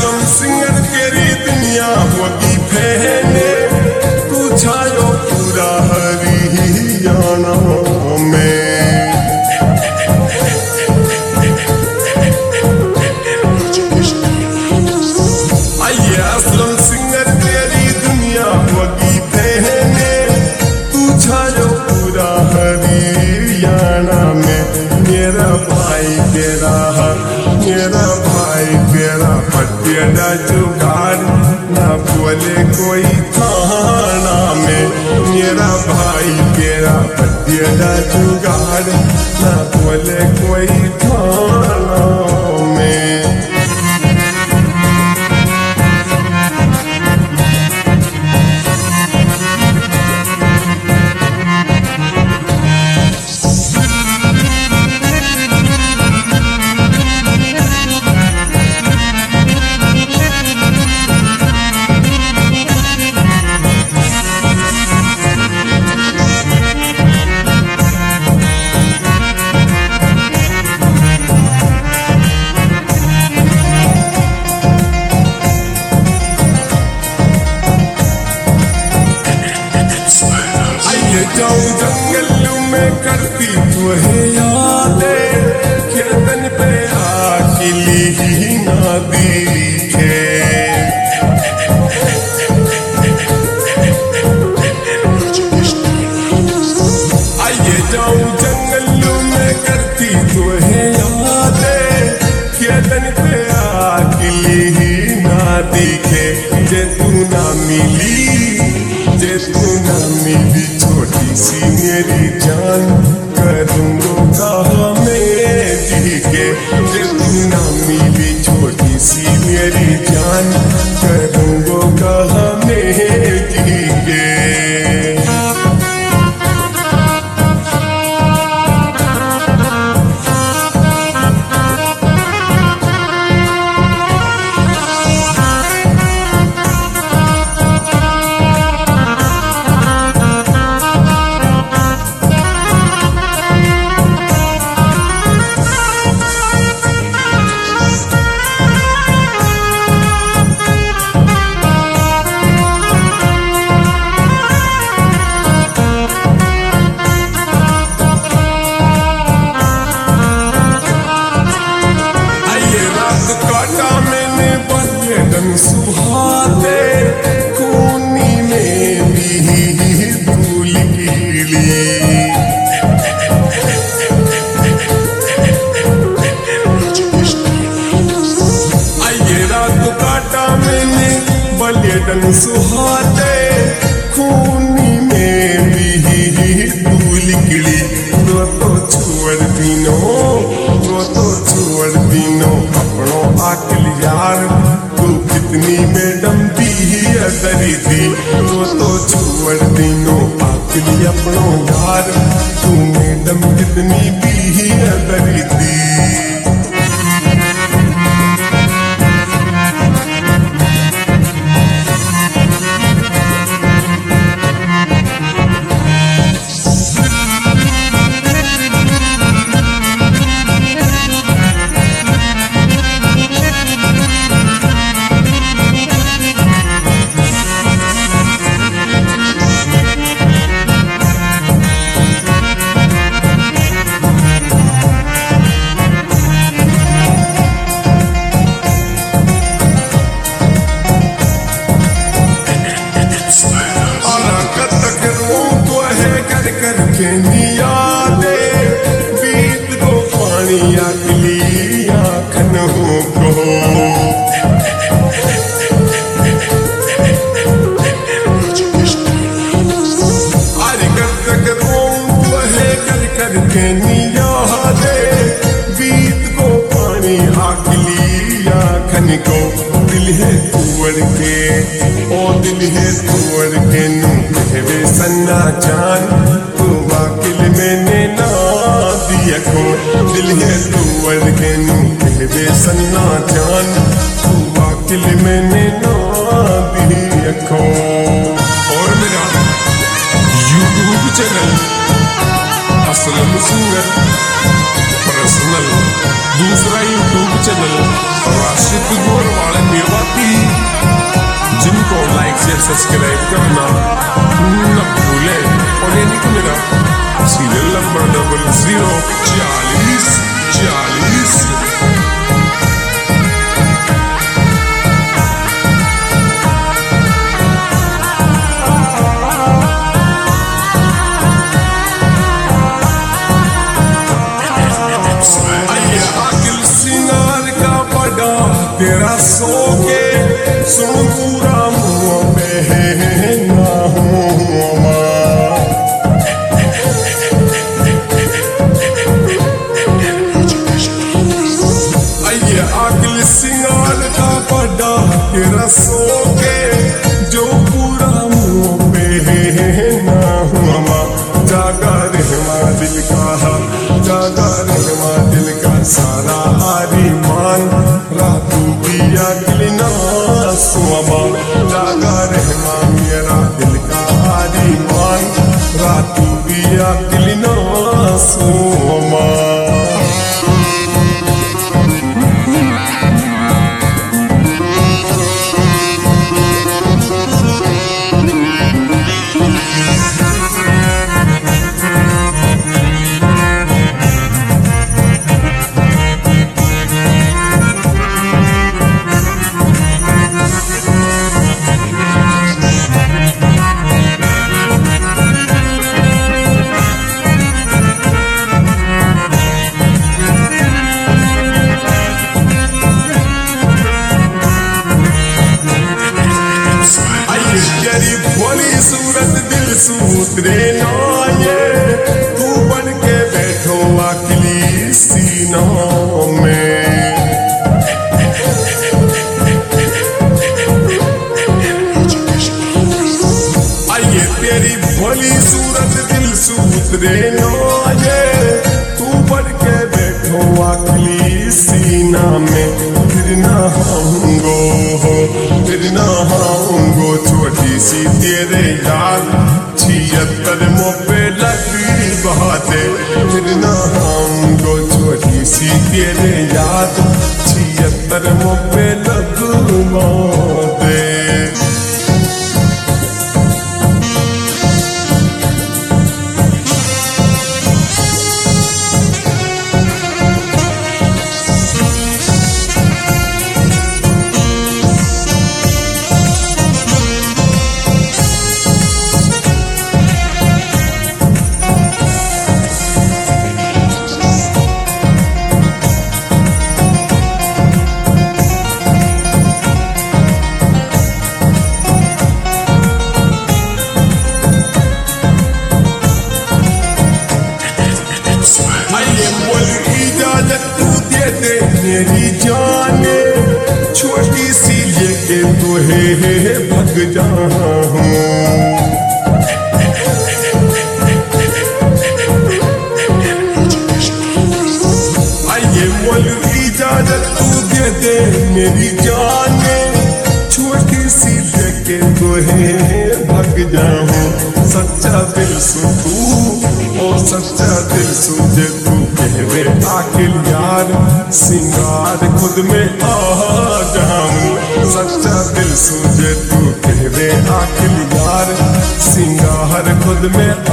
Aslam singer तेरी दुनिया होगी फैले, तू छायो पूरा हरियाणा में। आइए असलम सिंगर तेरी दुनिया होगी फैले, तू छायो पूरा हरियाणा में। मेरा भाई तेरा पटियाला जुगाड़ ना बोले कोई थाना में। मेरा भाई तेरा पटियाला जुगाड़ ना बोले कोई थाना में। जाऊं जंगल में करती तुहे यादें, खेतन पे आखिली ही ना दिखे। आइए जाऊं जंगल में करती तुहे यादें, खेतन पे आखिली ही ना दिखे। जे तू ना मिली, जे तू ना मिली छोटी सी मेरी जान, करूँगो कहाँ मैं जी के। जे तू ना मिली छोटी सी मेरी जान, करूँगो कहाँ मैं जी के। सुहाते खूनी में भी धूल गिली। आइए रात काटा मैंने बलियडन सुहाते खूनी में भी धूल गिली। वो तो छोड़ दिनो अपनों आकल यार, तू कितनी मैडम दी अदरी दी। वो तो छोड़ दिनो आकल अपनों यार, तू मैडम कितनी दी अदरी दी। बीत को पानी अगली आखन हो को। अरे कर के निया दे, बीत को पानी अगली आखन को। दिल है तुअर के, ओ दिल है तुअर के नू कहवे सन्ना जान, तू वाकिल मैंने ना दिया को। दिल है तुअर के नू कहवे सन्ना जान, तू वाकिल मैंने ना दिया को। और मेरा YouTube channel Aslam singer personal, दूसरा YouTube चैनल राशिद गोरवाड़ा मेवा शेयर सब्सक्राइब करना न भूले। और ये नहीं कि मेरा सीरियल नंबर 004040। तेरा सो के सुन पूरा मुँह पे ना हूँ आइए अगल सिंगार का बड़ा तेरा सो के जो पूरा मुँह पे ना हूँ जागा रहमा दिल का जागा रहमा दिल का सारा आरिमान रातू बिया गिलना सुमा जागा रहमा मेरा दिल का आरिमान रातू बिया गिलना सुमा। सूरत दिल सूत्रे नाये तू बन के बैठो अकली सीनों में। आइए तेरी भोली सूरत दिल सूत्रे नाये तू बन के बैठो अकली सीना में। फिर ना आऊंगो छोटी सी तेरे याद 76 पे लगी बहाते। फिर ना आऊंगो छोटी सी तेरे याद 76 पे लगी बहाते। मेरी जाने छोटी सी लेके तो है भग जाऊं। आइए बोल इजाजत तू दे दे मेरी जाने छोटी सी लेके तो है भग जाऊं। सच्चा दिल सु तू और सच्चा दिल सुझे तू कहवे आखिर यार सिंगार खुद में आ जाऊं। सच्चा दिल सुझे तू कहवे आखिर यार सिंगार खुद में